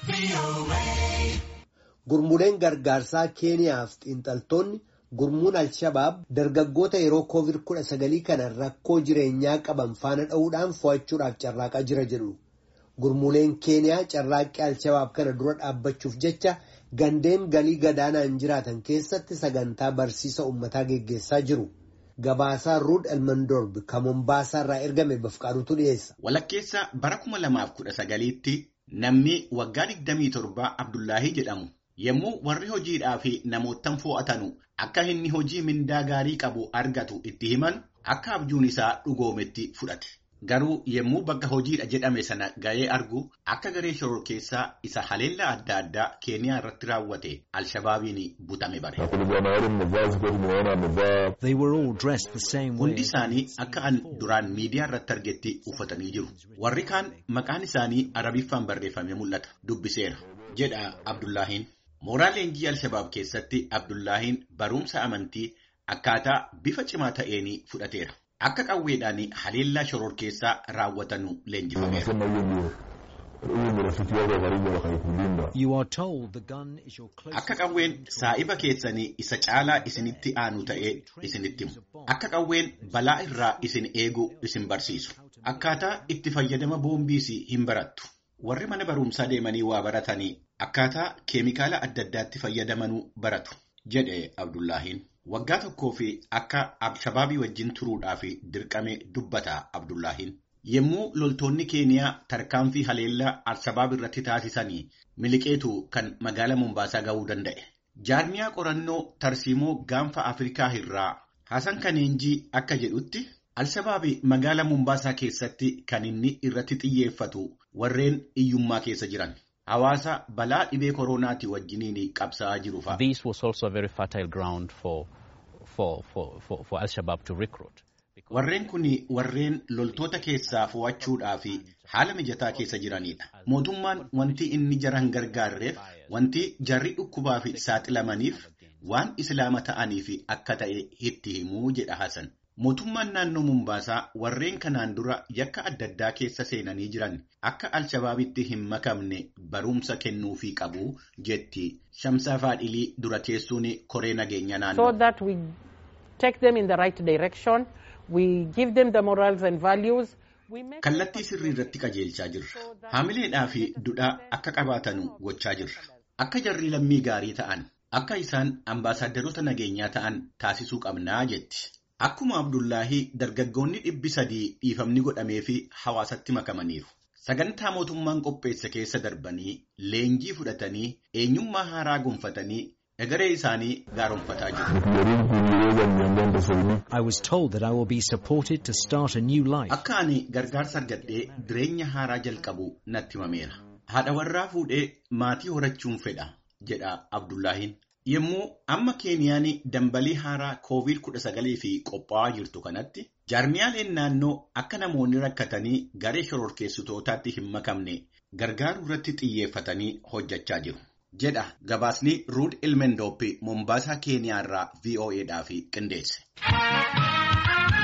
Gurmuuleen gargaarsaa Keeniyaaf xiinxaltoonni gurmuun Al-Shabaab dargaggoota yeroo COVID-19 kana rakkoo jireenyaa qaban faana dha'uudhaan fo'achuudhaaf carraaqaa jira jedhu. Gurmuuleen Keeniyaa carraaqqii Al-Shabaab kana dura dhaabbachuuf jecha gandeen galii gadaanaan jiraatan keessatti sagantaa barsiisa uummataa geggeessaa jiru. Gabaasaa Ruud Elmandorb kan Mombaasaa irraa ergame Bafqaaruutu dhiyeessa. Walakkeessa bara 2019tti namni waggaa 27 Abdullaahii jedhamu yommuu warri hojiidhaa fi namootan fo'atanu akka inni hojii mindaa gaarii qabu argatu itti himan akka abjuun isaa dhugoometti fudhate. Garuu yommuu bakka hojiidha jedhame sana ga'ee argu akka garee shororkeessaa isa haleellaa adda addaa Keeniyaa irratti raawwate Al-Shabaabiin butame bare. Hundi isaanii akka an duraan miidiyaa irratti argetti uffatanii jiru. Warri kaan maqaan isaanii Arabiffaan barreeffamee mul'ata. Dubbiseera jedha Abdullaahiin. Mooraa leenjii Al-Shabaab keessatti Abdullaahiin barumsa amantii akkaataa bifa cimaa ta'een fudhateera. Akka qawweedhaan haleellaa shororkeessaa raawwatanu leenjifameera. Akka qawween saa'iba keessanii isa caalaa isinitti aanu ta'ee isinitti himu. Akka qawween balaa irraa isin eegu isin barsiisu. Akkaataa itti fayyadama boombiis hin barattu. Warri mana barumsaa deemanii waa baratanii akkaataa keemikaala adda addaatti fayyadamanuu baratu jedhe Abdullaahiin. Waggaa tokkoo fi akka Al-Shabaabii wajjin turuudhaaf dirqame dubbata Abdullaahiin. Yommuu loltoonni Keeniyaa tarkaanfii haleellaa Al-Shabaab irratti taasisanii miliqeetu kan magaalaa Mombaasaa ga'uu danda'e. Jaarmiyaa qorannoo tarsiimoo gaanfa Afrikaa irraa Hasan Kaneenjii akka jedhutti Al-Shabaabii magaalaa Mombaasaa keessatti kan inni irratti xiyyeeffatu warreen iyyummaa keessa jiran. Hawaasa balaa dhibee koronaati wajjiniin qabsaa'aa jiru fa'a. This was also a very fertile ground for Al-Shabaab to recruit. Warreen kun warreen loltoota keessaa fo'achuudhaaf haala mijataa keessa jiranidha. Mootummaan wanti inni jaran gargaarreef wanti jarri dhukkubaaf saaxilamaniif waan islaama ta'aniif akka ta'e itti himuu jedha Hasan. Mootummaan naannoo Mombaasaa warreen kanaan dura yakka adda addaa keessa seenanii jiran akka Al-Shabaabitti hin makamne barumsa kennuufii qabu jetti Shamsaa Faadhilii dura teessuun koree nageenya naannoo. So that we take them in the right direction, we give them the morals and values. Kallattii sirrii irratti qajeelchaa jirra. Haamileedhaa fi dudhaa akka qabaatanu gochaa jirra. Akka jarri lammii gaarii ta'an, akka isaan ambaasaadarota nageenyaa ta'an taasisuu qabnaa jetti. Akkuma Abdullaahii dargaggoonni 300 dhiifamni godhamee fi hawaasatti makamaniiru. Sagantaa mootummaan qopheessa keessa darbanii leenjii fudhatanii eenyummaa haaraa gonfatanii egeree isaanii gaaromfataa jiru. I was told that I will be supported to start a new life. Akka ani gargaarsa argadhee jireenya haaraa jalqabu natti himameera. Haadha warraa fuudhee maatii horachuun fedha jedha Abdullaahiin. Yommuu amma Keeniyaan dambalii haaraa COVID-19 fi qophaa'aa jirtu kanatti jaarmiyaaleen naannoo akka namoonni rakkatanii garee shororkeessitootaatti hin makamne gargaaruu irratti xiyyeeffatanii hojjechaa jiru jedha gabaasni Ruud Elmandorb Mombaasaa Keeniyaa irraa VOA'dhaaf qindeesse.